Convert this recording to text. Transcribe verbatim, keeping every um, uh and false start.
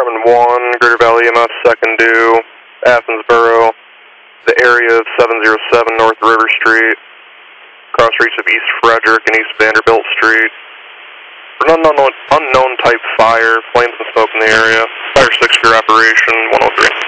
Department one, Greater Valley E M S, second due, Athens Borough, the area of seven oh seven North River Street, cross streets of East Frederick and East Vanderbilt Street. For an unknown, unknown type fire, flames and smoke in the area. Fire six for your operation, one oh three.